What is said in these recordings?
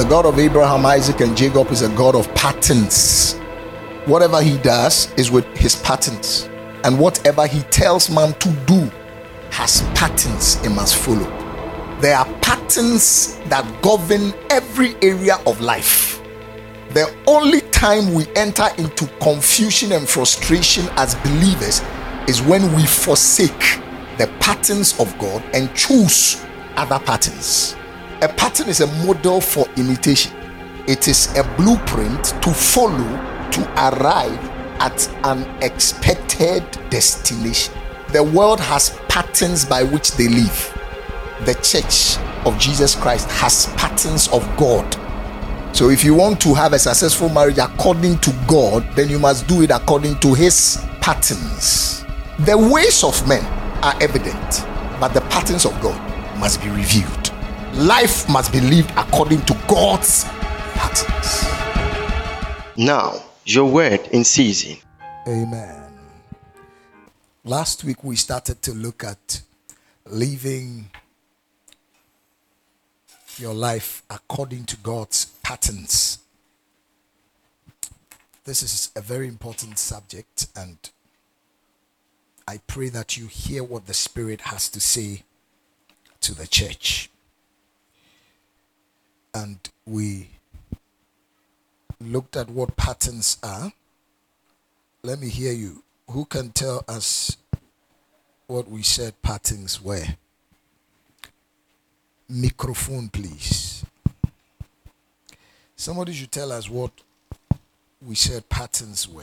God of Abraham, Isaac, and Jacob is a God of patterns. Whatever he does is with his patterns, and whatever he tells man to do has patterns it must follow. There are patterns that govern every area of life. The only time we enter into confusion and frustration as believers is when we forsake the patterns of God and choose other patterns. A pattern is a model for imitation. It is a blueprint to follow to arrive at an expected destination. The world has patterns by which they live. The church of Jesus Christ has patterns of God. So if you want to have a successful marriage according to God, then you must do it according to his patterns. The ways of men are evident, but the patterns of God must be reviewed. Life must be lived according to God's patterns. Now, your word in season. Amen. Last week we started to look at living your life according to God's patterns. This is a very important subject, and I pray that you hear what the Spirit has to say to the church. And we looked at what patterns are. Let me hear you. Who can tell us what we said patterns were? Microphone, please. Somebody should tell us what we said patterns were.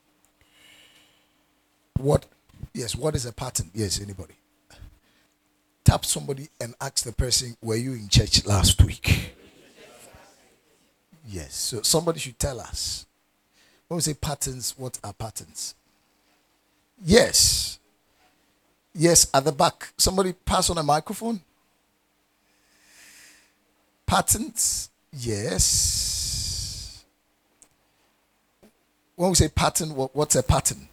What is a pattern? Yes, anybody? Tap somebody and ask the person, were you in church last week? Yes, so somebody should tell us. When we say patterns, what are patterns? Yes, at the back. Somebody pass on a microphone. Patterns, yes. When we say pattern, what's a pattern?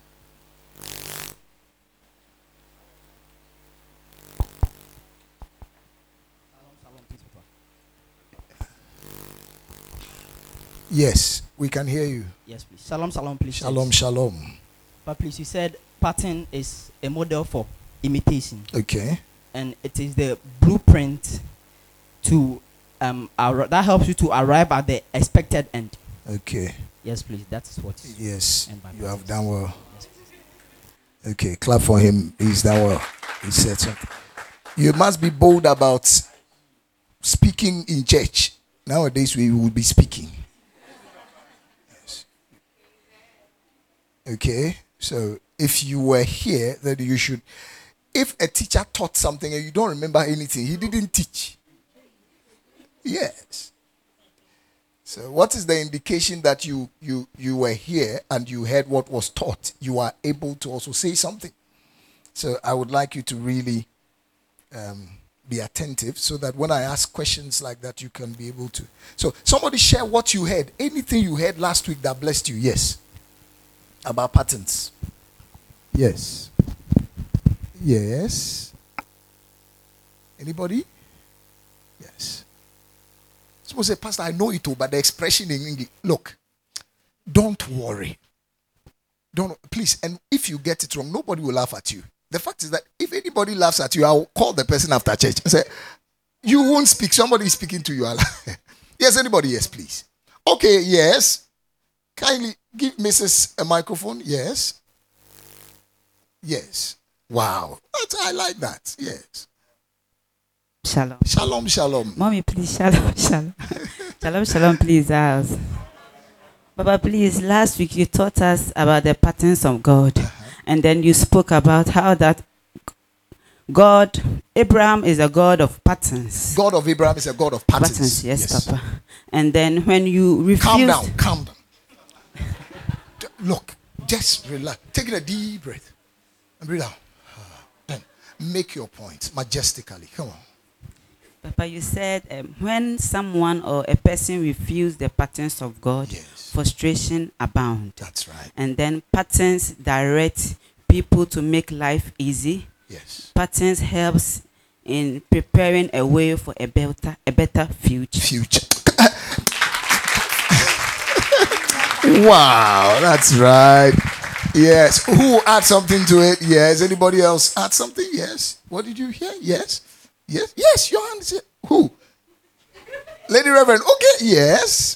Yes, we can hear you. Yes, please. Shalom, please. Shalom. But please, you said pattern is a model for imitation. Okay. And it is the blueprint to that helps you to arrive at the expected end. Okay. Yes, please. That is what. Yes, you have done well. Yes, okay, clap for him. He's done well. He said something. You must be bold about speaking in church. Nowadays, we will be speaking. Yes. Okay, so if you were here, then you should. If a teacher taught something and you don't remember anything, he didn't teach. Yes. So what is the indication that you were here and you heard what was taught? You are able to also say something. So I would like you to really be attentive so that when I ask questions like that, you can be able to. So somebody share what you heard. Anything you heard last week that blessed you. Yes. About patterns. Yes. Yes. Anybody? Yes. Someone say, Pastor, I know it all, but the expression in English. Look, don't worry. Please, and if you get it wrong, nobody will laugh at you. The fact is that if anybody laughs at you, I'll call the person after church and say, you won't speak. Somebody is speaking to you. Yes, anybody? Yes, please. Okay, yes. Kindly give Mrs. a microphone. Yes. Yes. Wow. I like that. Yes. Shalom. Mommy, please, shalom. Shalom, please, house. Baba, please, last week you taught us about the patterns of God. And then you spoke about how that God, Abraham is a God of patterns. God of Abraham is a God of patterns. Yes, Papa. And then when you refuse... Calm down. Look, just relax. Take a deep breath. And breathe out. Then make your point majestically. Come on. Papa, you said when someone or a person refuses the patterns of God, yes, frustration abounds. That's right. And then patterns direct people to make life easy. Yes. Patterns helps in preparing a way for a better future. Wow, that's right. Yes. Who add something to it? Yes. Anybody else add something? Yes. What did you hear? Yes. Yes. Yes. Your hand is here. Who? Lady Reverend. Okay. Yes.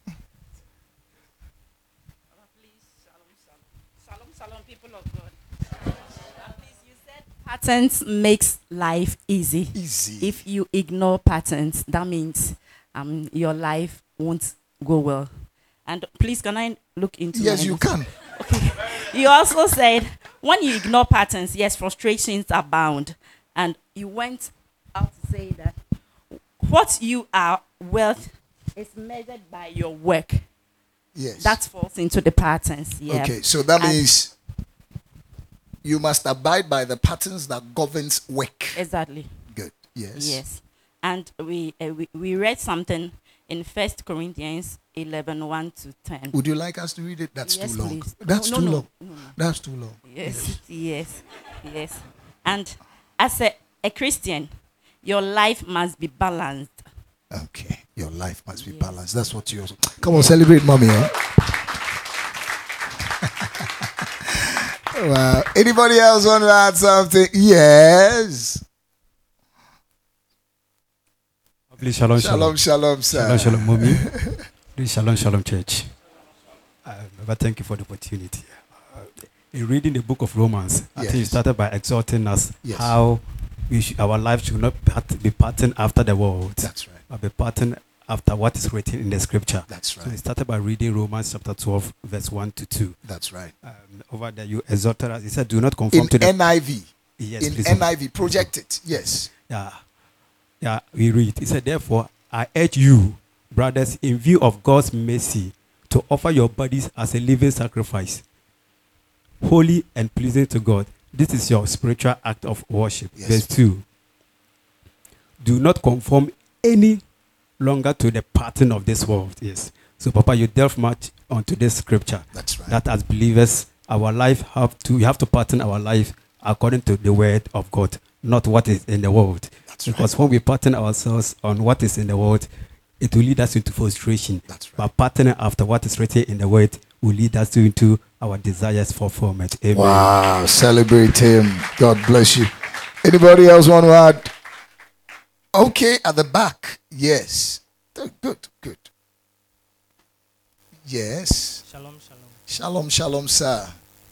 Shalom, people of God. Please, you said patterns makes life easy. Easy. If you ignore patterns, that means your life won't go well. And please, can I look into? Yes, you can. Okay. You also said when you ignore patterns, yes, frustrations abound. And you went out to say that what you are wealth is measured by your work. Yes. That falls into the patterns. Yeah. Okay, so that means you must abide by the patterns that governs work. Exactly. Good. Yes. Yes. And we read something in 1 Corinthians 11, 1 to 10. Would you like us to read it? That's Yes, too long. please. That's No, too no, long. no. That's too long. Yes, yes. And as a Christian, your life must be balanced. Okay. Your life must be balanced. That's what you also. Come on, celebrate mommy. Huh? Wow. Anybody else want to add something? Yes. Please, shalom, Shalom, shalom, sir. shalom, shalom, mommy. Please, shalom, shalom, church. But thank you for the opportunity. In reading the book of Romans, I think you started by exhorting us how our life should not be patterned after the world. That's right. But be patterned after what is written in the scripture. That's right. So we started by reading Romans chapter 12, verse 1 to 2. That's right. Over there, you exhorted us. He said, do not conform to the... NIV. Yes, in please. NIV, project it. Yes. Yeah, we read. He said, therefore, I urge you, brothers, in view of God's mercy, to offer your bodies as a living sacrifice, holy and pleasing to God. This is your spiritual act of worship. Yes. Verse 2. Do not conform any longer to the pattern of this world. Yes. So, Papa, you delve much onto this scripture. That's right. That as believers, our life we have to pattern our life according to the word of God, not what is in the world. That's because when we pattern ourselves on what is in the world, it will lead us into frustration. That's right. But patterning after what is written in the word will lead us into our desires for fulfillment. Amen. Wow. Celebrate him. God bless you. Anybody else want to add? Okay, at the back. Yes. Good. Yes. Shalom. Shalom, shalom, sir.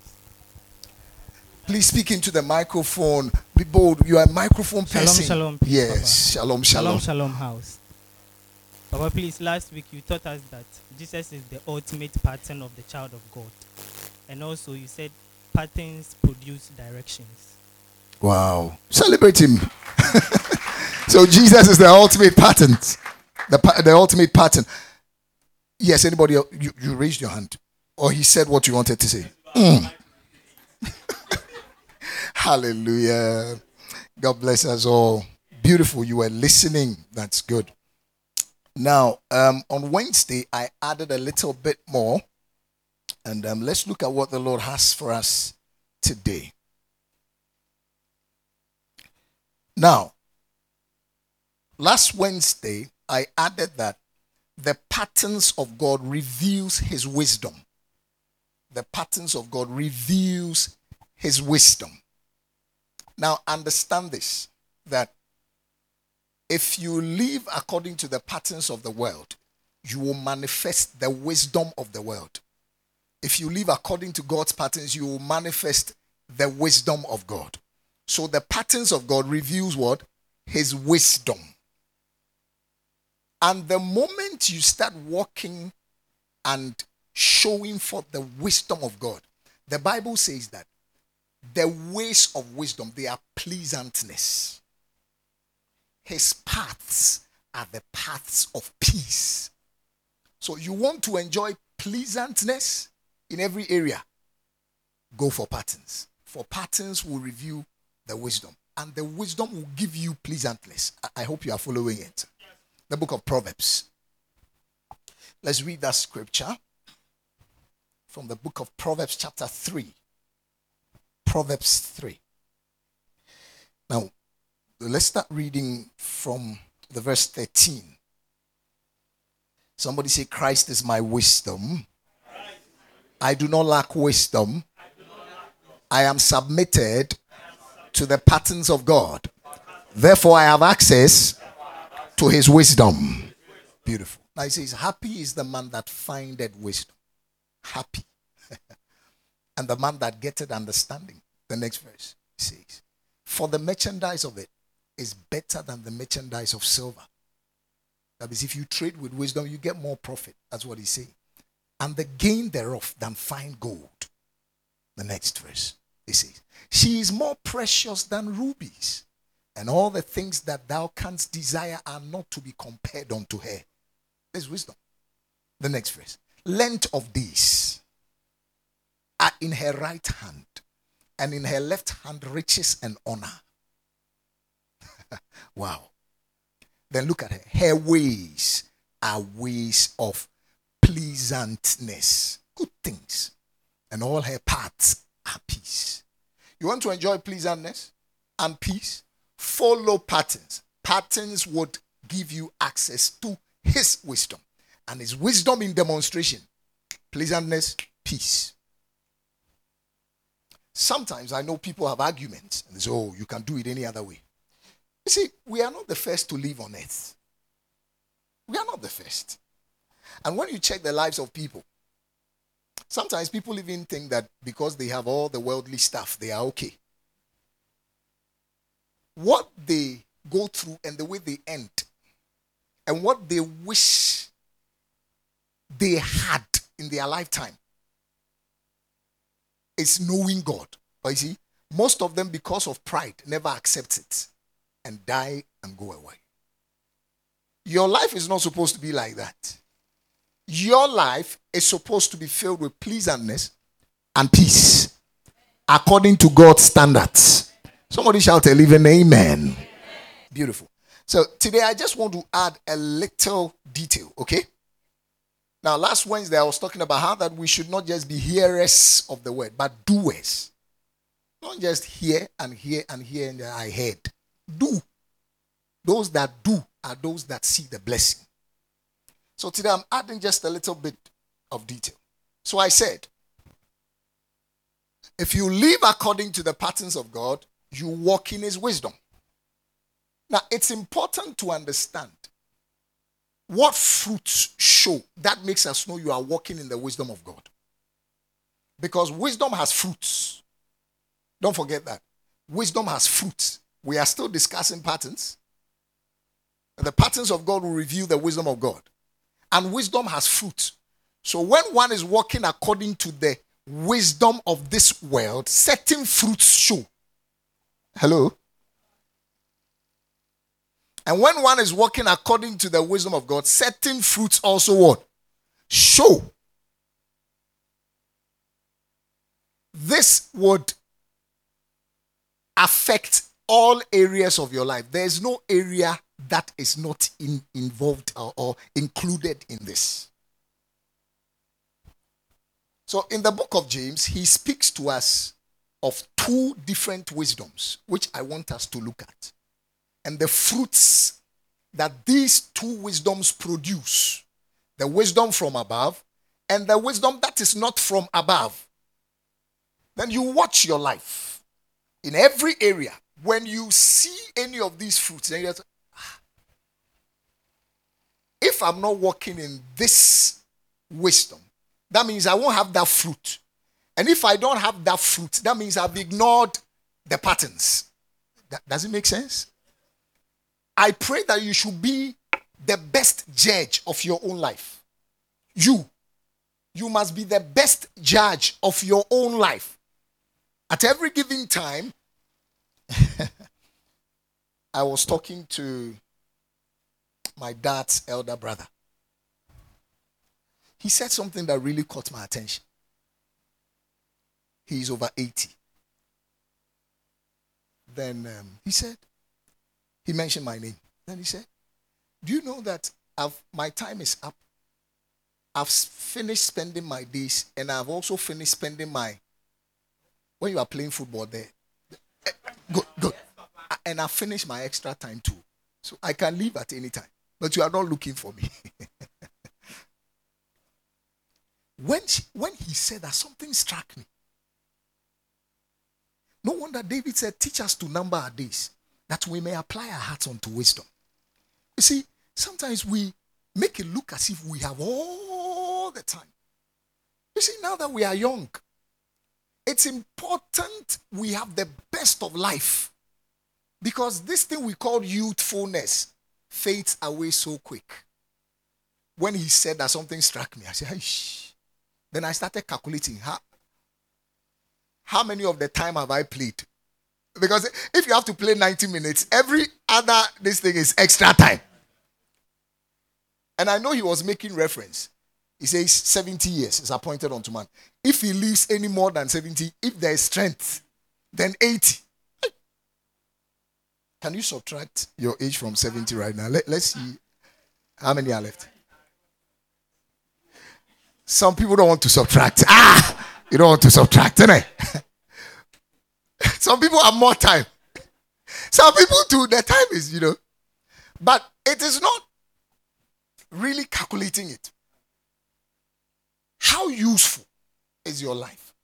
Please speak into the microphone. Be bold. You are a microphone person. Shalom, please, yes. Papa. Shalom. Shalom house. Papa, please, last week you taught us that Jesus is the ultimate pattern of the child of God. And also you said patterns produce directions. Wow. Celebrate him. So Jesus is the ultimate pattern. The ultimate pattern. Yes, anybody else? You raised your hand. Or he said what you wanted to say. Hallelujah. God bless us all. Beautiful. You were listening. That's good. Now, on Wednesday, I added a little bit more. And let's look at what the Lord has for us today. Now, last Wednesday, I added that the patterns of God reveals his wisdom. The patterns of God reveals his wisdom. Now, understand this, that if you live according to the patterns of the world, you will manifest the wisdom of the world. If you live according to God's patterns, you will manifest the wisdom of God. So the patterns of God reveals what? His wisdom. And the moment you start walking and showing forth the wisdom of God, the Bible says that the ways of wisdom, they are pleasantness. His paths are the paths of peace. So you want to enjoy pleasantness in every area, go for patterns. For patterns will reveal the wisdom. And the wisdom will give you pleasantness. I hope you are following it. The book of Proverbs. Let's read that scripture from the book of Proverbs chapter 3. Proverbs 3. Now, let's start reading from the verse 13. Somebody say, Christ is my wisdom. I do not lack wisdom. I am submitted to the patterns of God. Therefore, I have access to his wisdom. Beautiful. Now he says, happy is the man that findeth wisdom. Happy. And the man that getteth understanding. The next verse says, for the merchandise of it is better than the merchandise of silver. That means if you trade with wisdom, you get more profit. That's what he's saying. And the gain thereof than fine gold. The next verse, he says, she is more precious than rubies, and all the things that thou canst desire are not to be compared unto her. There's wisdom. The next verse, length of days are in her right hand, and in her left hand riches and honor. Wow. Then look at her. Her ways are ways of pleasantness, good things, and all her paths are peace. You want to enjoy pleasantness and peace? Follow patterns. Patterns would give you access to his wisdom, and his wisdom in demonstration. Pleasantness, peace. Sometimes I know people have arguments and they say, oh, you can do it any other way. You see, we are not the first to live on earth. We are not the first. And when you check the lives of people, sometimes people even think that because they have all the worldly stuff, they are okay. What they go through and the way they end, and what they wish they had in their lifetime, is knowing God. But you see, most of them, because of pride, never accept it and die and go away. Your life is not supposed to be like that. Your life is supposed to be filled with pleasantness and peace according to God's standards. Somebody shout a living amen. Beautiful. So today I just want to add a little detail, okay? Now, last Wednesday I was talking about how that we should not just be hearers of the word, but doers. Not just hear and hear and hear and I heard. Do. Those that do are those that see the blessing. So today I'm adding just a little bit of detail. So I said, if you live according to the patterns of God, you walk in his wisdom. Now, it's important to understand what fruits show. That makes us know you are walking in the wisdom of God. Because wisdom has fruits. Don't forget that. Wisdom has fruits. We are still discussing patterns. The patterns of God will reveal the wisdom of God. And wisdom has fruit. So when one is walking according to the wisdom of this world, certain fruits show. Hello? And when one is walking according to the wisdom of God, certain fruits also what? Show. This would affect all areas of your life. There is no area that is not involved or included in this. So in the book of James, he speaks to us of two different wisdoms, which I want us to look at. And the fruits that these two wisdoms produce. The wisdom from above and the wisdom that is not from above. Then you watch your life. In every area, when you see any of these fruits, then you say, if I'm not walking in this wisdom, that means I won't have that fruit. And if I don't have that fruit, that means I've ignored the patterns. Does it make sense? I pray that you should be the best judge of your own life. You must be the best judge of your own life. At every given time, I was talking to my dad's elder brother. He said something that really caught my attention. He is over 80. Then he mentioned my name. Then he said, do you know that my time is up? I've finished spending my days, and I've also finished spending when you are playing football there. Good. And I finished my extra time too. So I can leave at any time. But you are not looking for me. when he said that, something struck me. No wonder David said, teach us to number our days, that we may apply our hearts unto wisdom. You see, sometimes we make it look as if we have all the time. You see, now that we are young, it's important we have the best of life. Because this thing we call youthfulness fades away so quick. When he said that, something struck me. I said, Aish. Then I started calculating how many of the time have I played? Because if you have to play 90 minutes, every other this thing is extra time. And I know he was making reference. He says 70 years is appointed unto man. If he lives any more than 70, if there is strength, then 80. Can you subtract your age from 70 right now? Let's see how many are left. Some people don't want to subtract. You don't want to subtract, innit? Some people have more time. Some people too, their time is, But it is not really calculating it. How useful is your life?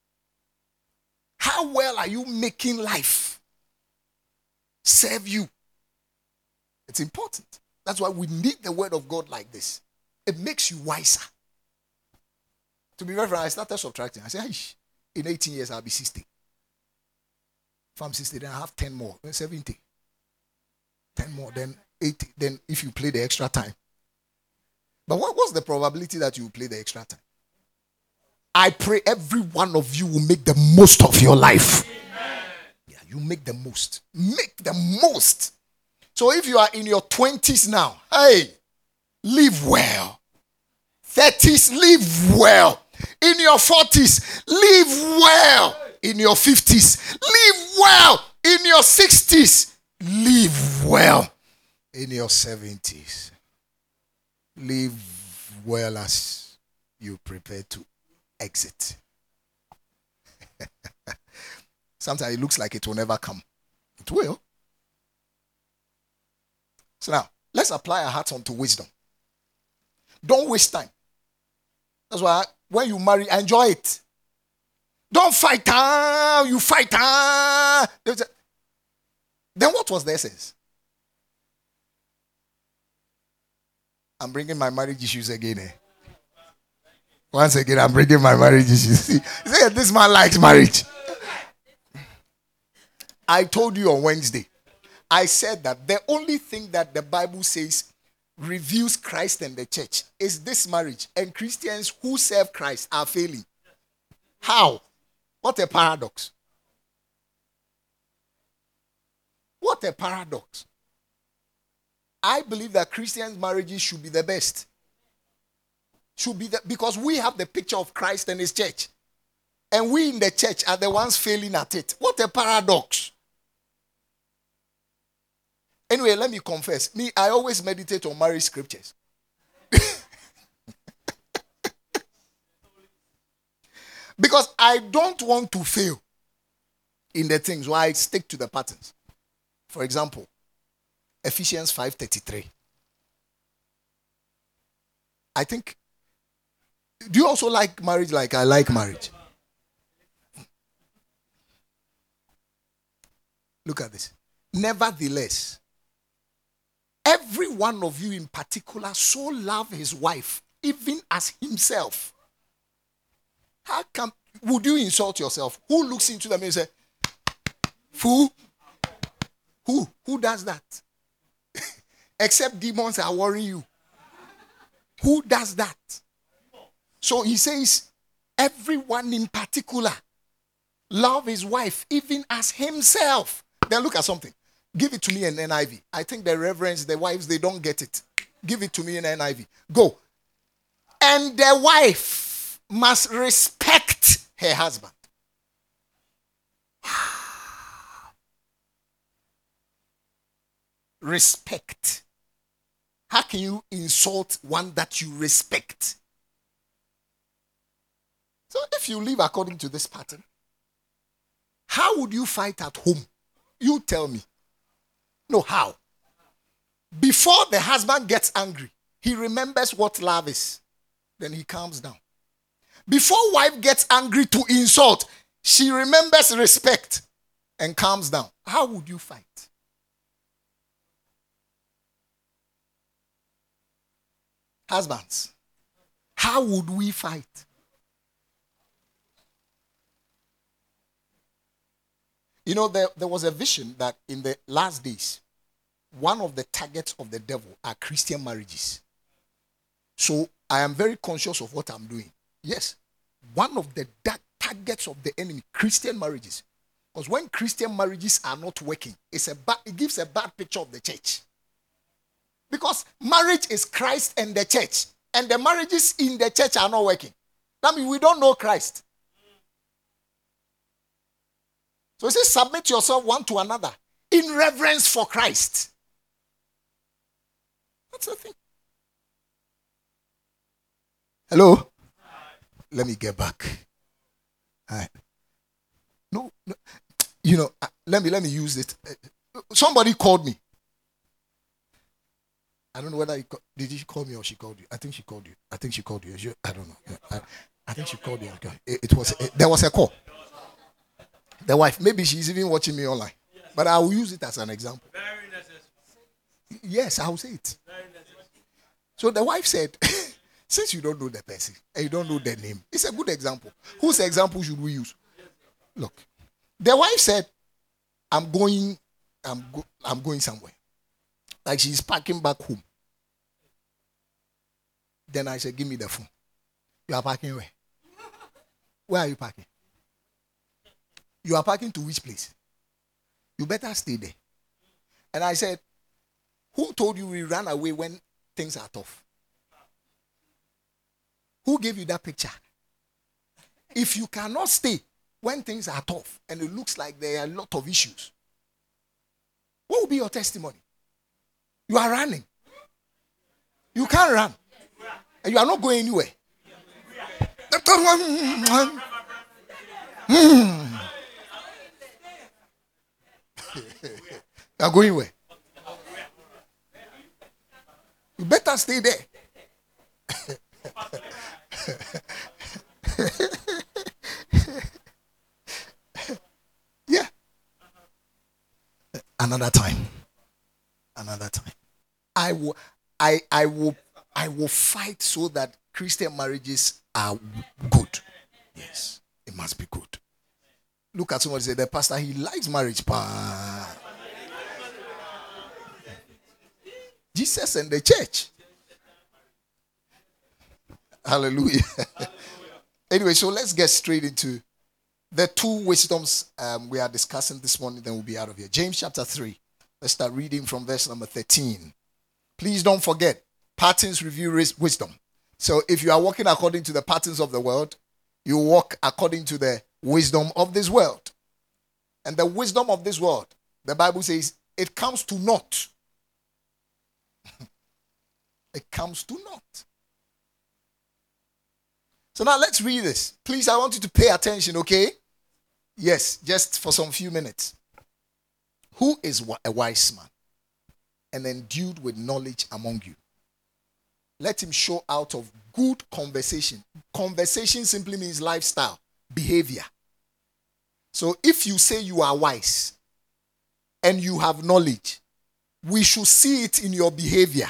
How well are you making life serve you? It's important. That's why we need the word of God like this. It makes you wiser. To be very frank, I started subtracting. I said, in 18 years, I'll be 60. If I'm 60, then I have 10 more. Then 70. 10 more, then 80. Then if you play the extra time. But what's the probability that you will play the extra time? I pray every one of you will make the most of your life. Yeah, you make the most. Make the most. So if you are in your 20s now, live well. 30s, live well. In your 40s, live well. In your 50s, live well. In your 60s, live well. In your 70s, live well as you prepare to exit. Sometimes it looks like it will never come. It will. So now, let's apply our hearts unto wisdom. Don't waste time. That's why when you marry, enjoy it. Don't fight. You fight. Then what was the essence? I'm bringing my marriage issues again. Once again, I'm bringing my marriage issues. See, this man likes marriage. I told you on Wednesday, I said that the only thing that the Bible says reveals Christ and the church is this marriage. And Christians who serve Christ are failing. How? What a paradox. What a paradox. I believe that Christians' marriages should be the best. Because we have the picture of Christ and his church. And we in the church are the ones failing at it. What a paradox. Anyway, let me confess. I always meditate on marriage scriptures. Because I don't want to fail in the things where I stick to the patterns. For example, Ephesians 5:33. I think, do you also like marriage like I like marriage? Look at this. Nevertheless, every one of you in particular so love his wife, even as himself. How come, would you insult yourself? Who looks into the mirror and says, fool? Who does that? Except demons are worrying you. Who does that? So he says, everyone in particular love his wife, even as himself. Then look at something. Give it to me in NIV. I think the reverends, the wives, they don't get it. Give it to me in NIV. Go. And the wife must respect her husband. Respect. How can you insult one that you respect? So if you live according to this pattern, how would you fight at home? You tell me. No, how? Before the husband gets angry, he remembers what love is. Then he calms down. Before wife gets angry to insult, she remembers respect and calms down. How would you fight? Husbands, how would we fight? You know, there was a vision that in the last days, one of the targets of the devil are Christian marriages. So I am very conscious of what I'm doing. Yes, one of the targets of the enemy, Christian marriages. Because when Christian marriages are not working, it gives a bad picture of the church. Because marriage is Christ and the church. And the marriages in the church are not working. That means we don't know Christ. So it says, submit yourself one to another in reverence for Christ. That's the thing. Hello? Let me get back. All right. No. You know, let me use it. Somebody called me. I don't know whether did she call me or she called you. I think she called you. I think she called you. I don't know. I think she called you. There was a call. The wife, maybe she's even watching me online. But I will use it as an example. Very necessary. Yes, I will say it. Very necessary. So the wife said, since you don't know the person and you don't know their name, it's a good example. Whose example should we use? Look, the wife said, I'm going somewhere. Like she's packing back home. Then I said, give me the phone. You are parking where? Where are you parking? You are parking to which place? You better stay there. And I said, who told you we ran away when things are tough? Who gave you that picture? If you cannot stay when things are tough and it looks like there are a lot of issues, what will be your testimony? You are running. You can't run. And you are not going anywhere. You are going where? You better stay there. Yeah. Another time. I will fight so that Christian marriages are good. Yes, it must be good. Look at somebody and say, the pastor, he likes marriage. Jesus and the church. Hallelujah. Anyway, so let's get straight into the two wisdoms we are discussing this morning, then we'll be out of here. James chapter 3. Let's start reading from verse number 13. Please don't forget, patterns reveal wisdom. So if you are walking according to the patterns of the world, you walk according to the wisdom of this world. And the wisdom of this world, the Bible says, it comes to naught. It comes to naught. So now let's read this. Please, I want you to pay attention, okay? Yes, just for some few minutes. Who is a wise man and endued with knowledge among you? Let him show out of good conversation. Conversation simply means lifestyle, behavior. So if you say you are wise and you have knowledge, we should see it in your behavior.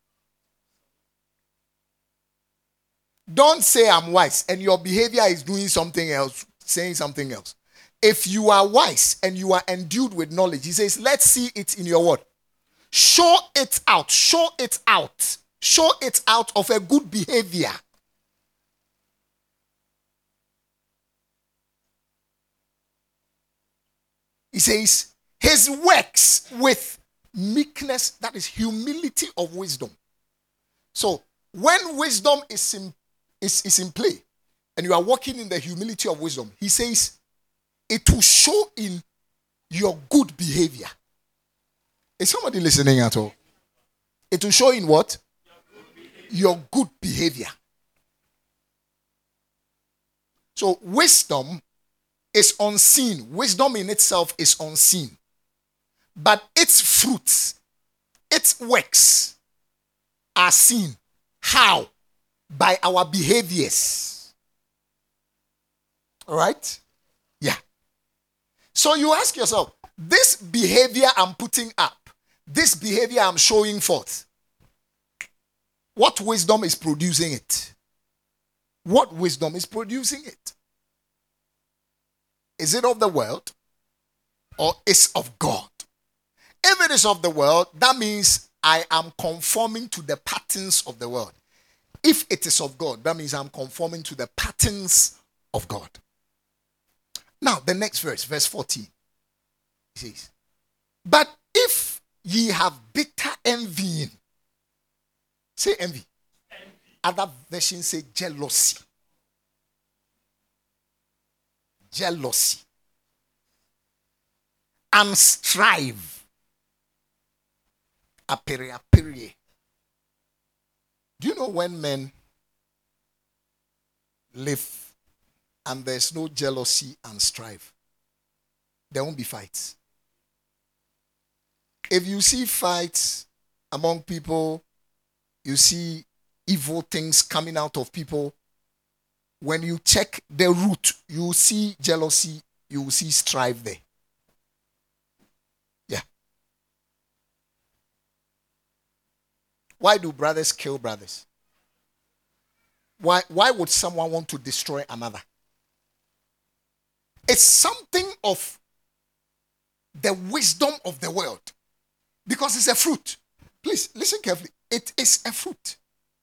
Don't say I'm wise and your behavior is doing something else, saying something else. If you are wise and you are endued with knowledge, he says, let's see it in your word. Show it out. Show it out. Show it out of a good behavior. He says, his works with meekness, that is humility of wisdom. So, when wisdom is in play, and you are walking in the humility of wisdom, he says, it will show in your good behavior. Is somebody listening at all? It will show in what? Your good behavior. So wisdom is unseen. Wisdom in itself is unseen. But its fruits, its works are seen. How? By our behaviors. All right? Yeah. So you ask yourself, this behavior I'm putting up, this behavior I'm showing forth, what wisdom is producing it? What wisdom is producing it? Is it of the world or is of God? If it is of the world, that means I am conforming to the patterns of the world. If it is of God, that means I'm conforming to the patterns of God. Now, the next verse, verse 14, it says, but if ye have bitter envying, say envy. Other versions say jealousy. Jealousy. And strive. Apere. Do you know when men live and there's no jealousy and strife, there won't be fights? If you see fights among people, you see evil things coming out of people, when you check the root, you will see jealousy, you will see strife there. Yeah. Why do brothers kill brothers? Why would someone want to destroy another? It's something of the wisdom of the world. Because it's a fruit. Please, listen carefully. It is a fruit.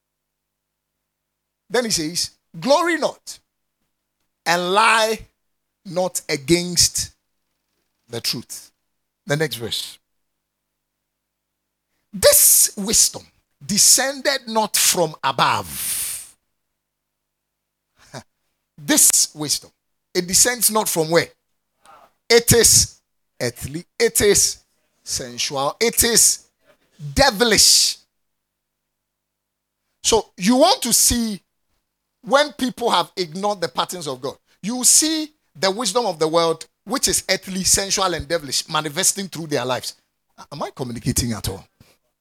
Then he says, glory not and lie not against the truth. The next verse. This wisdom descended not from above. This wisdom, it descends not from where? It is earthly, it is sensual, it is devilish. So you want to see when people have ignored the patterns of God, you see the wisdom of the world, which is earthly, sensual, and devilish, manifesting through their lives. Am I communicating at all?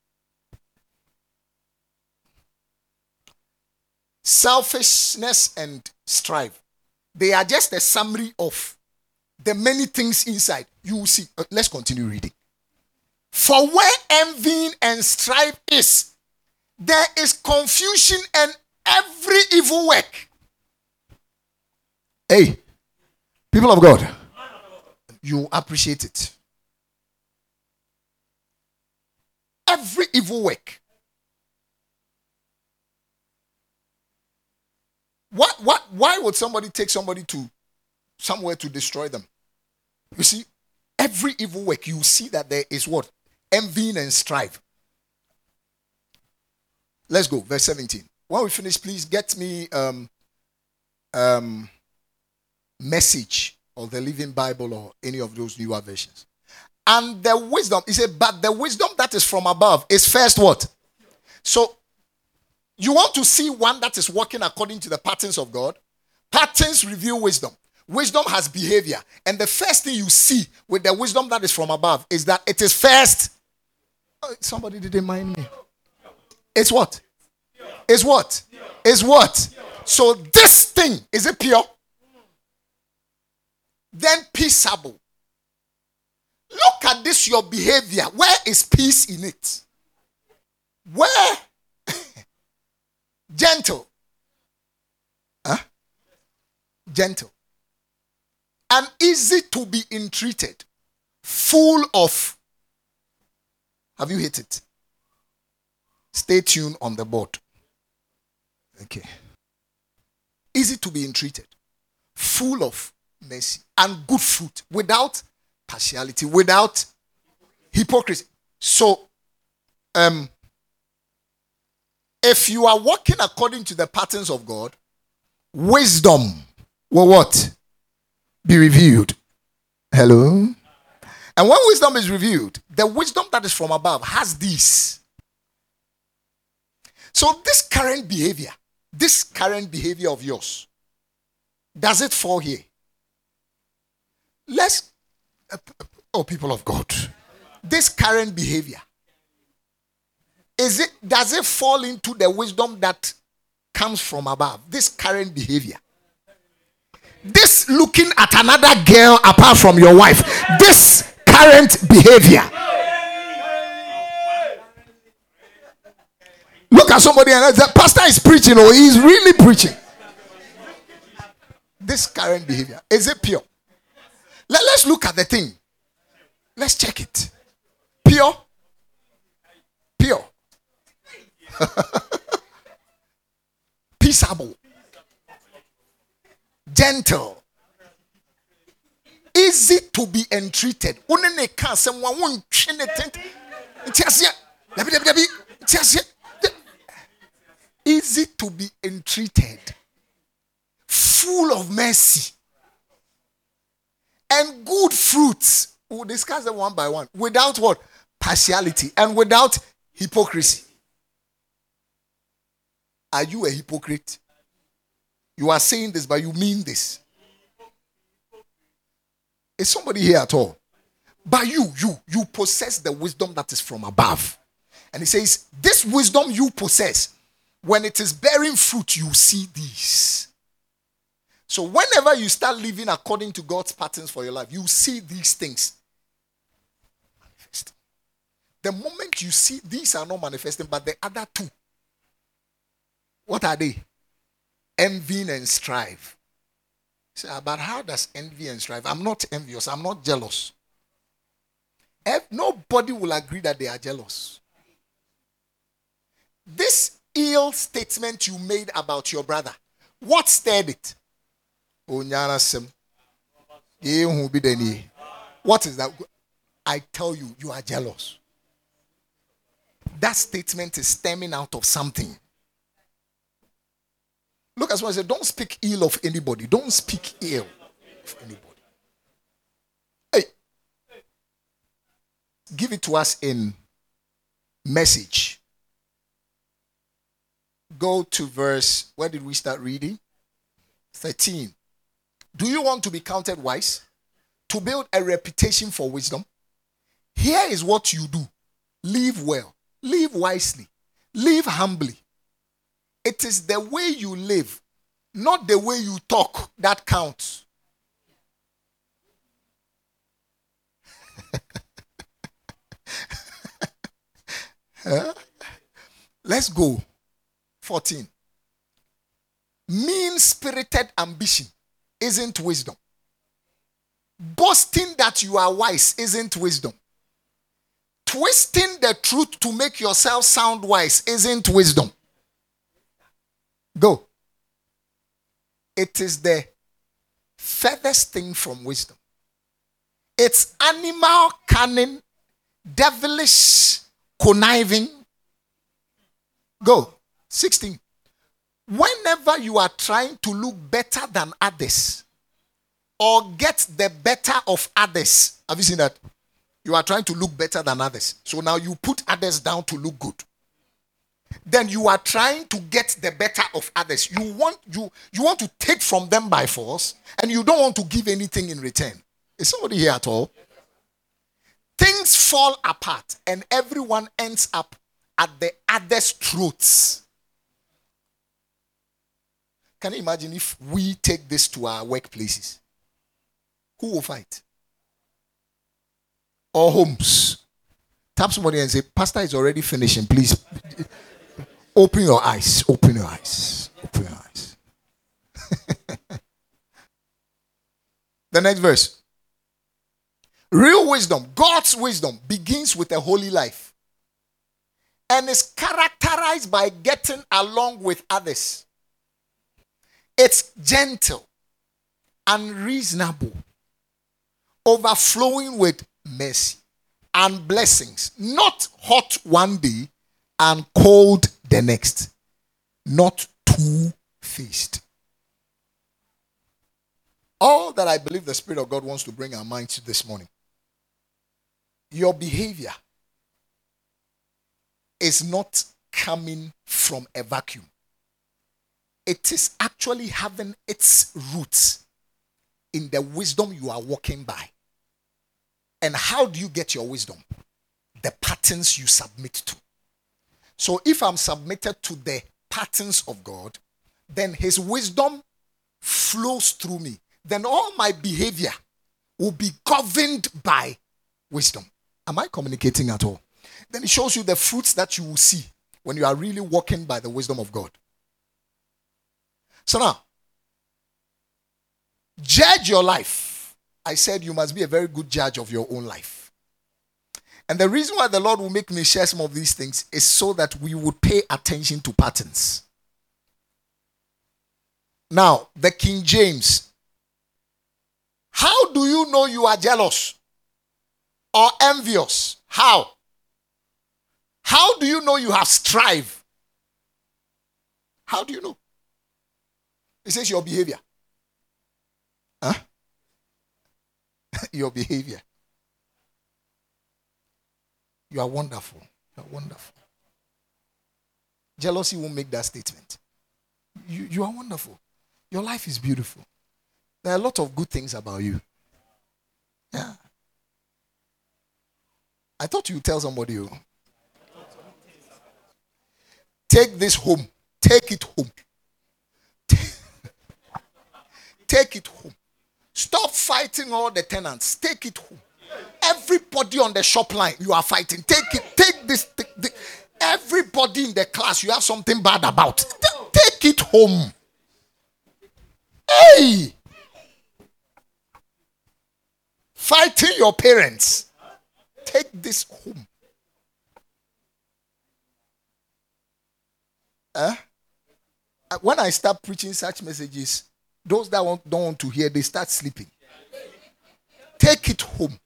Selfishness and strife, they are just a summary of the many things inside. You will see. Let's continue reading. For where envy and strife is, there is confusion and every evil work. Hey, people of God, you appreciate it. Every evil work. Why would somebody take somebody to somewhere to destroy them? You see, every evil work, you see that there is what? Envy and strife. Let's go, verse 17. When we finish, please get me Message or the Living Bible or any of those newer versions. And the wisdom, he said, but the wisdom that is from above is first what? So, you want to see one that is working according to the patterns of God? Patterns reveal wisdom. Wisdom has behavior. And the first thing you see with the wisdom that is from above is that it is first. Oh, somebody didn't mind me. It's what? It's what? It's what? So this thing, is it pure? Then peaceable. Look at this, your behavior. Where is peace in it? Where? Gentle. Huh? Gentle. And easy to be entreated. Full of. Have you hit it? Stay tuned on the board. Okay. Easy to be entreated. Full of mercy and good fruit. Without partiality. Without hypocrisy. So, if you are walking according to the patterns of God, wisdom will what? Be revealed. Hello? And when wisdom is revealed, the wisdom that is from above has this. So this current behavior of yours, does it fall here? People of God, this current behavior, does it fall into the wisdom that comes from above? This current behavior. This looking at another girl apart from your wife. This current behavior. Look at somebody and the pastor is preaching, or he's really preaching. This current behavior, is it pure? Let's look at the thing. Let's check it. Pure. Pure. Peaceable. Gentle. Easy to be entreated. Easy to be entreated. Full of mercy. And good fruits. We'll discuss them one by one. Without what? Partiality. And without hypocrisy. Are you a hypocrite? You are saying this, but you mean this. Is somebody here at all? But you possess the wisdom that is from above. And he says, this wisdom you possess, when it is bearing fruit, you see these. So whenever you start living according to God's patterns for your life, you see these things manifest. The moment you see these are not manifesting, but the other two, what are they? Envy and strife. Say, but how does envy and strife? I'm not envious. I'm not jealous. Nobody will agree that they are jealous. This ill statement you made about your brother, what stirred it? What is that? I tell you, you are jealous. That statement is stemming out of something. Look at someone and say, don't speak ill of anybody. Don't speak ill of anybody. Hey. Give it to us in Message. Go to verse, where did we start reading? 13. Do you want to be counted wise? To build a reputation for wisdom? Here is what you do. Live well. Live wisely. Live humbly. It is the way you live, not the way you talk, that counts. Huh? Let's go. 14. Mean-spirited ambition isn't wisdom. Boasting that you are wise isn't wisdom. Twisting the truth to make yourself sound wise isn't wisdom. Go. It is the furthest thing from wisdom. It's animal, cunning, devilish, conniving. Go. 16. Whenever you are trying to look better than others or get the better of others, have you seen that? You are trying to look better than others. So now you put others down to look good. Then you are trying to get the better of others. You want to take from them by force, and you don't want to give anything in return. Is somebody here at all? Things fall apart, and everyone ends up at the other's throats. Can you imagine if we take this to our workplaces? Who will fight? Or homes? Tap somebody and say, Pastor is already finishing. Please open your eyes. Open your eyes. Open your eyes. The next verse. Real wisdom, God's wisdom, begins with a holy life and is characterized by getting along with others. It's gentle, unreasonable, overflowing with mercy and blessings, not hot one day and cold the next, not two-faced. All that I believe the Spirit of God wants to bring our minds to this morning. Your behavior is not coming from a vacuum. It is actually having its roots in the wisdom you are walking by. And how do you get your wisdom? The patterns you submit to. So if I'm submitted to the patterns of God, then His wisdom flows through me. then all my behavior will be governed by wisdom. Am I communicating at all? Then it shows you the fruits that you will see when you are really walking by the wisdom of God. So now, judge your life. I said you must be a very good judge of your own life. And the reason why the Lord will make me share some of these things is so that we would pay attention to patterns. Now, the King James. How do you know you are jealous or envious? How? How do you know you have strife? How do you know? It says your behavior. Huh? Your behavior. You are wonderful. You are wonderful. Jealousy won't make that statement. You are wonderful. Your life is beautiful. There are a lot of good things about you. Yeah. I thought you'd tell somebody. Take this home. Take it home. Take it home. Stop fighting all the tenants. Take it home. Everybody on the shop line, you are fighting. Take it. Take this. Everybody in the class, you have something bad about. Take it home. Hey! Fighting your parents. Take this home. When I start preaching such messages, those that don't want to hear, they start sleeping. Take it home.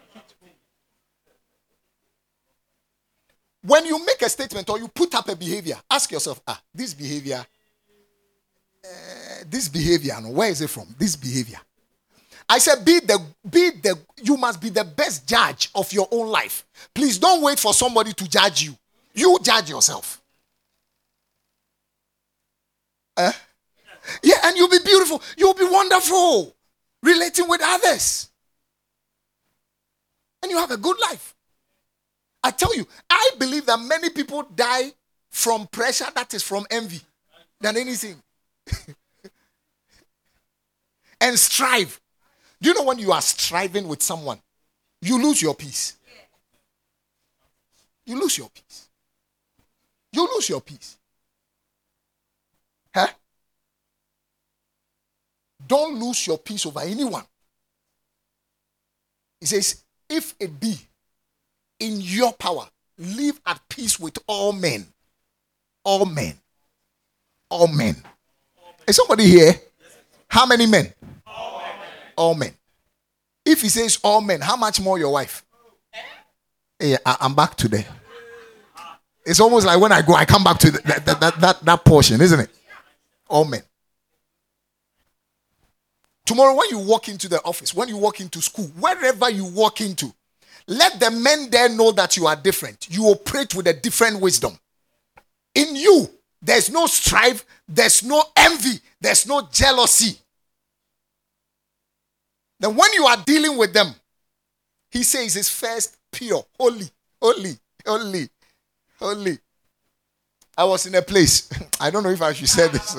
When you make a statement or you put up a behavior, ask yourself, this behavior, where is it from? This behavior. I said, you must be the best judge of your own life. Please don't wait for somebody to judge you. You judge yourself. Yeah, and you'll be beautiful. You'll be wonderful. Relating with others. And you have a good life. I tell you, I believe that many people die from pressure that is from envy than anything. And strive. Do you know when you are striving with someone, you lose your peace? You lose your peace. You lose your peace. Huh? Don't lose your peace over anyone. He says, if it be in your power, live at peace with all men. All men. All men. Is somebody here? How many men? All men. If he says all men, how much more your wife? Hey, I'm back today. It's almost like when I go, I come back to that portion, isn't it? All men. Tomorrow, when you walk into the office, when you walk into school, wherever you walk into, let the men there know that you are different. You operate with a different wisdom. In you, there's no strife, there's no envy, there's no jealousy. Then when you are dealing with them, he says it's first pure, holy. I was in a place. I don't know if I should say this.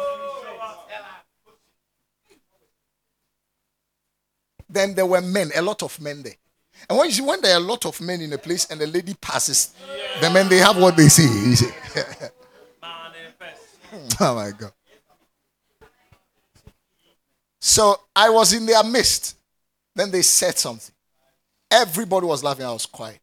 Then there were men, a lot of men there. And when there are a lot of men in a place and the lady passes, the men, they have what they see. You see. Oh my God. So I was in their midst. Then they said something. Everybody was laughing. I was quiet.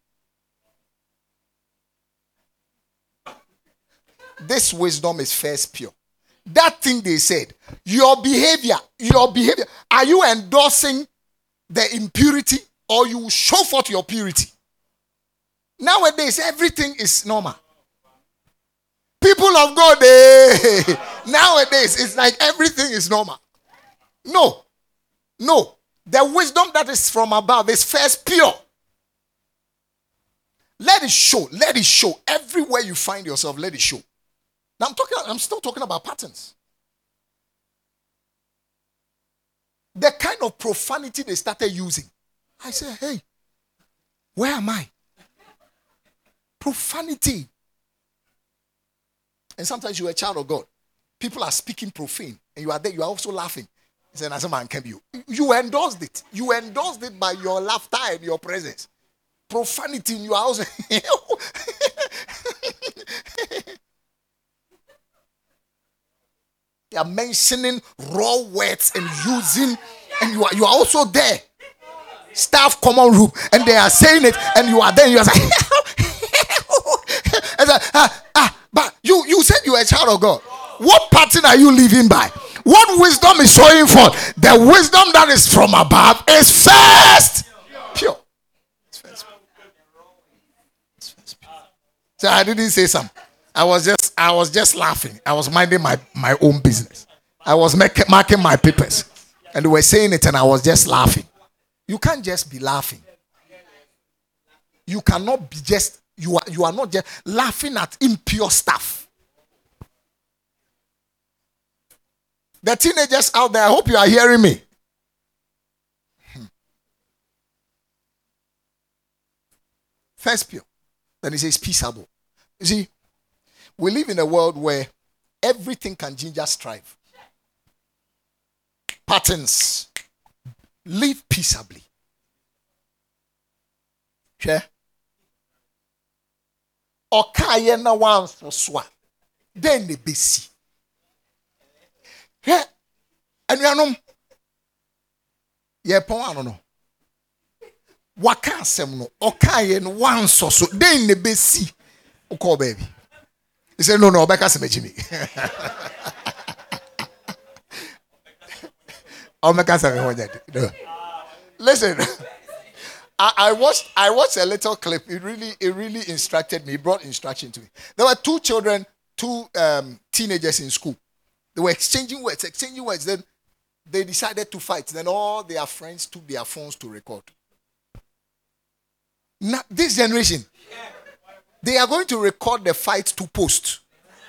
This wisdom is first pure. That thing they said, your behavior, are you endorsing the impurity or you show forth your purity? Nowadays, everything is normal. People of God, nowadays, it's like everything is normal. No. The wisdom that is from above is first pure. Let it show. Everywhere you find yourself, let it show. Now I'm still talking about patterns. The kind of profanity they started using. I said, hey, where am I? Profanity. And sometimes you're a child of God. People are speaking profane. And you are there, you are also laughing. He said, "As a man can be you." You endorsed it. You endorsed it by your laughter and your presence. Profanity in your house. You are mentioning raw words and using, and you are also there. Staff common room, and they are saying it, and you are there. You are like, but you said you are a child of God. What pattern are you living by? What wisdom is showing forth? The wisdom that is from above is first pure. It's first pure. It's first pure. So I didn't say something. I was just laughing. I was minding my own business. I was marking my papers, and they were saying it, and I was just laughing. You can't just be laughing. You cannot be just, you are not just laughing at impure stuff. The teenagers out there, I hope you are hearing me. First pure. Then he says peaceable. You see, we live in a world where everything can ginger strife. Patterns. Live peaceably. Share. Okaye na wan so swa. Then the besi. Yeah. And you know, yeah, I don't know. Waka asem no. Okaye no wan so then the besi. Oko baby. He said, no, Obeka Semejimi. Listen, I watched a little clip. It really instructed me. It brought instruction to me. There were two teenagers in school. They were exchanging words. Then they decided to fight. Then all their friends took their phones to record. Now, this generation, they are going to record the fight to post.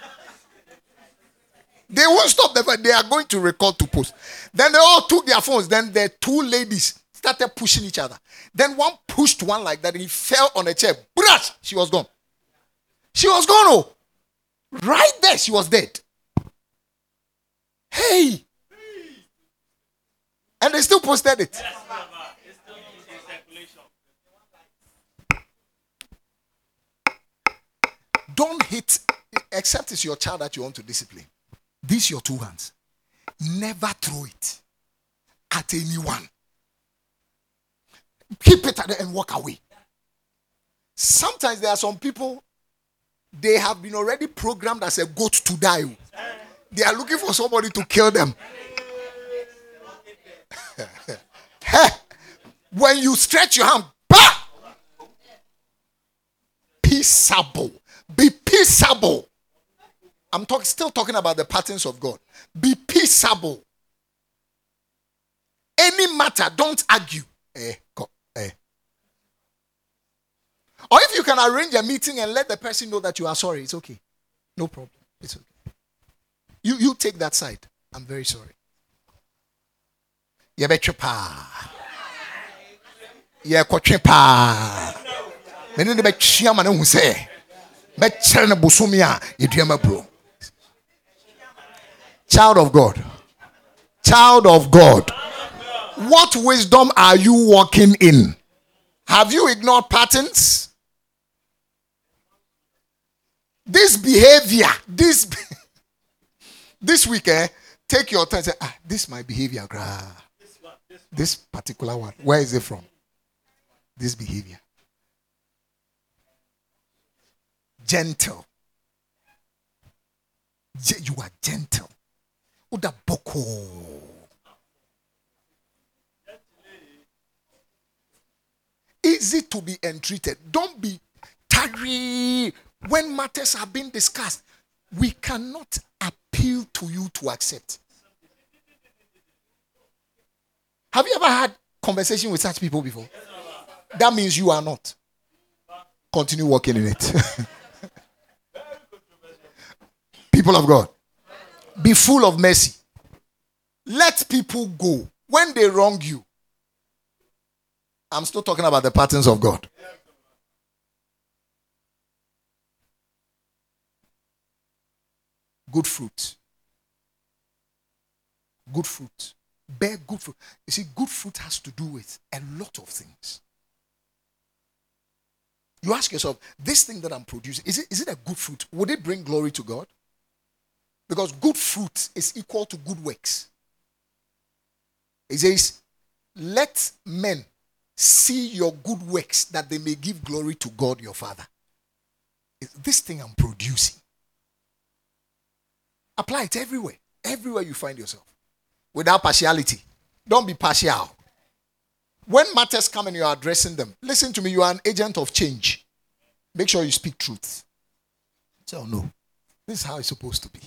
They won't stop the fight. They are going to record to post. Then they all took their phones. Then the two ladies started pushing each other. Then one pushed one like that and he fell on a chair. Brush! She was gone. She was gone. Oh. Right there, she was dead. Hey! And they still posted it. Don't hit, except it's your child that you want to discipline. These your two hands. Never throw it at anyone. Keep it at the and walk away. Sometimes there are some people, they have been already programmed as a goat to die. They are looking for somebody to kill them. When you stretch your hand, bah! Peaceable. Be peaceable. I'm still talking about the patterns of God. Be peaceable. Any matter, don't argue. Or if you can arrange a meeting and let the person know that you are sorry, it's okay. No problem. It's okay. You take that side. I'm very sorry. You bet your pa. Yeah, koche pa. Many the bet chiama no say. Bet cherne busumia idiama bro. Child of God. Child of God. What wisdom are you walking in? Have you ignored patterns? This behavior, this week, take your time and say, this is my behavior. This particular one. Where is it from? This behavior. Gentle. You are gentle. Uda boko. Easy to be entreated. Don't be tarry when matters are being discussed. We cannot appeal to you to accept. Have you ever had conversation with such people before? That means you are not. Continue working in it. People of God, be full of mercy. Let people go when they wrong you. I'm still talking about the patterns of God. Good fruit. Good fruit. Bear good fruit. You see, good fruit has to do with a lot of things. You ask yourself, this thing that I'm producing, is it a good fruit? Would it bring glory to God? Because good fruit is equal to good works. It says, let men see your good works that they may give glory to God your Father. This thing I'm producing. Apply it everywhere. Everywhere you find yourself. Without partiality. Don't be partial. When matters come and you are addressing them, listen to me, you are an agent of change. Make sure you speak truth. So no, this is how it's supposed to be.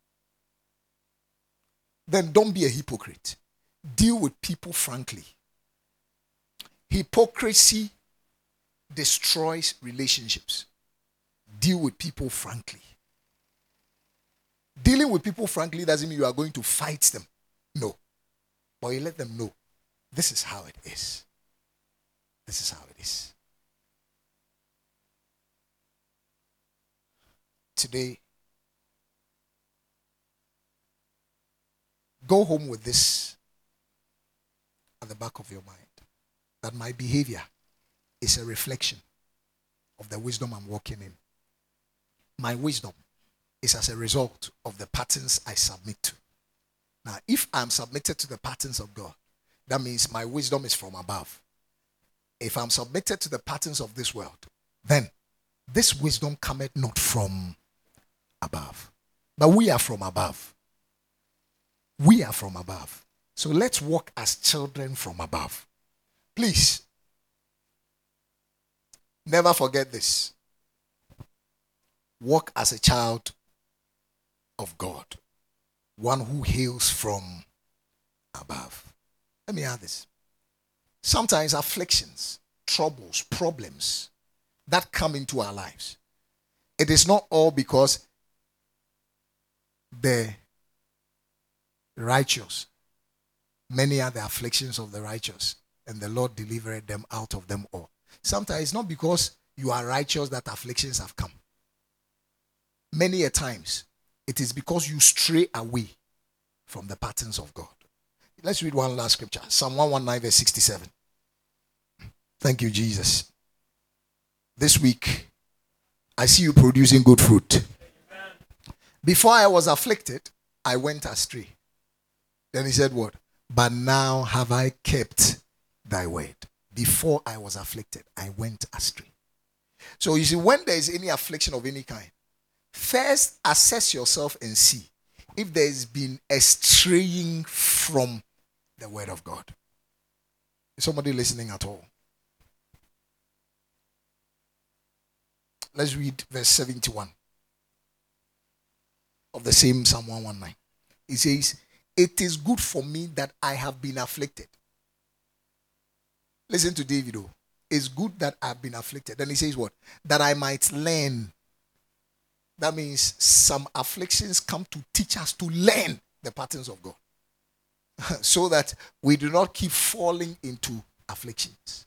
Then don't be a hypocrite. Deal with people frankly. Hypocrisy destroys relationships. Deal with people frankly. Dealing with people frankly doesn't mean you are going to fight them. No. But you let them know, this is how it is. This is how it is. Today, go home with this at the back of your mind. That my behavior is a reflection of the wisdom I'm walking in. My wisdom is as a result of the patterns I submit to. Now, if I'm submitted to the patterns of God, that means my wisdom is from above. If I'm submitted to the patterns of this world, then this wisdom cometh not from above. But we are from above. We are from above. So let's walk as children from above. Please, never forget this. Walk as a child of God. One who hails from above. Let me add this. Sometimes afflictions, troubles, problems that come into our lives, it is not all because the righteous, many are the afflictions of the righteous, and the Lord delivered them out of them all. Sometimes it's not because you are righteous that afflictions have come. Many a times, it is because you stray away from the patterns of God. Let's read one last scripture. Psalm 119 verse 67. Thank you, Jesus. This week, I see you producing good fruit. Before I was afflicted, I went astray. Then he said what? But now have I kept thy word. Before I was afflicted, I went astray. So you see, when there is any affliction of any kind, first assess yourself and see if there has been a straying from the word of God. Is somebody listening at all? Let's read verse 71 of the same Psalm 119. It says, it is good for me that I have been afflicted. Listen to David. Oh, it's good that I've been afflicted. Then he says what? That I might learn. That means some afflictions come to teach us to learn the patterns of God. So that we do not keep falling into afflictions.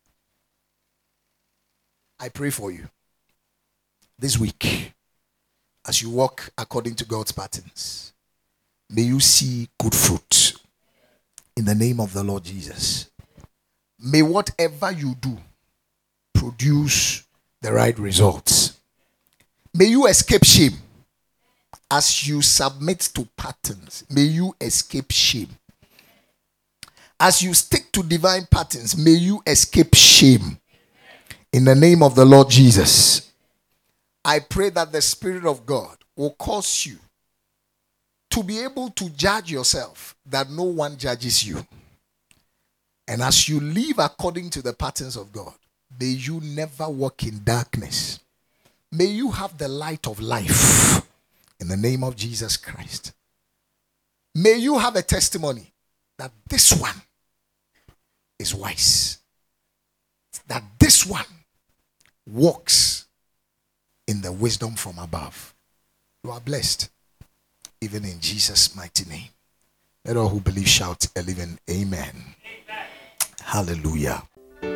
I pray for you this week, as you walk according to God's patterns, may you see good fruit in the name of the Lord Jesus. May whatever you do produce the right results. May you escape shame as you submit to patterns. May you escape shame. As you stick to divine patterns, may you escape shame. In the name of the Lord Jesus, I pray that the Spirit of God will cause you to be able to judge yourself, that no one judges you. And as you live according to the patterns of God, may you never walk in darkness. May you have the light of life in the name of Jesus Christ. May you have a testimony that this one is wise. That this one walks in the wisdom from above. You are blessed, even in Jesus' mighty name. Let all who believe shout a living amen. Amen. Hallelujah.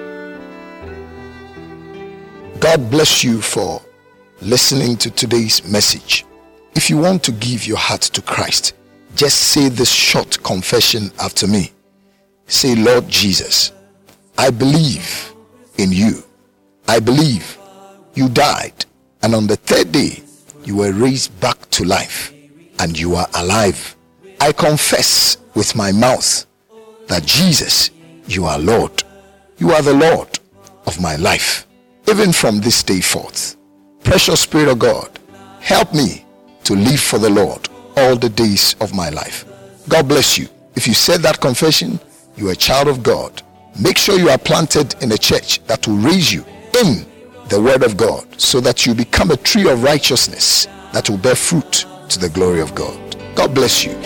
God bless you for listening to today's message. If you want to give your heart to Christ, Just say this short confession after me. Say, Lord Jesus, I believe in you. I believe you died, and on the third day you were raised back to life, and you are alive. I confess with my mouth that Jesus, you are Lord. You are the Lord of my life, even from this day forth. Precious Spirit of God, help me to live for the Lord all the days of my life. God bless you. If you said that confession, you are a child of God. Make sure you are planted in a church that will raise you in the word of God, so that you become a tree of righteousness that will bear fruit to the glory of God. God bless you.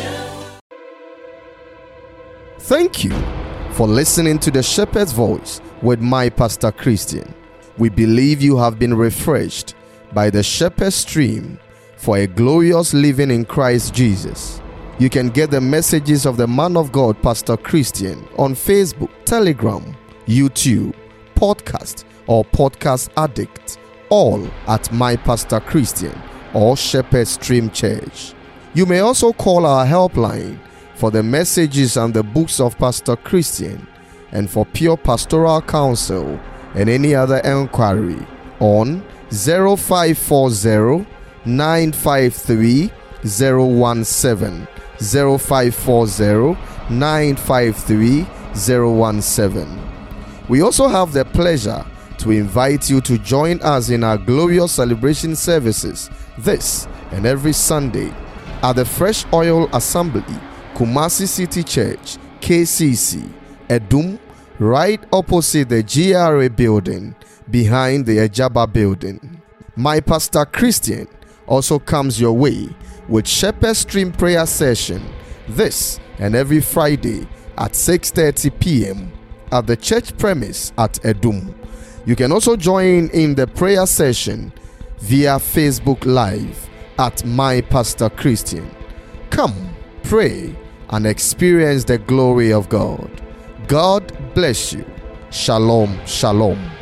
Thank you for listening to the Shepherd's Voice with my Pastor Christian. We believe you have been refreshed by the Shepherd's Stream for a glorious living in Christ Jesus. You can get the messages of the man of God, Pastor Christian, on Facebook, Telegram, YouTube, podcast, or Podcast Addict, all at My Pastor Christian or Shepherd's Stream Church. You may also call our helpline for the messages and the books of Pastor Christian, and for pure pastoral counsel and any other enquiry on 0540 953 017, 0540 953 017. We also have the pleasure to invite you to join us in our glorious celebration services this and every Sunday at the Fresh Oil Assembly, Kumasi City Church, KCC, Edum, right opposite the GRA building, behind the Ejaba building. My Pastor Christian also comes your way with Shepherd Stream prayer session this and every Friday at 6:30 p.m. at the church premise at Edum. You can also join in the prayer session via Facebook Live at My Pastor Christian. Come, pray, and experience the glory of God. God bless you. Shalom, shalom.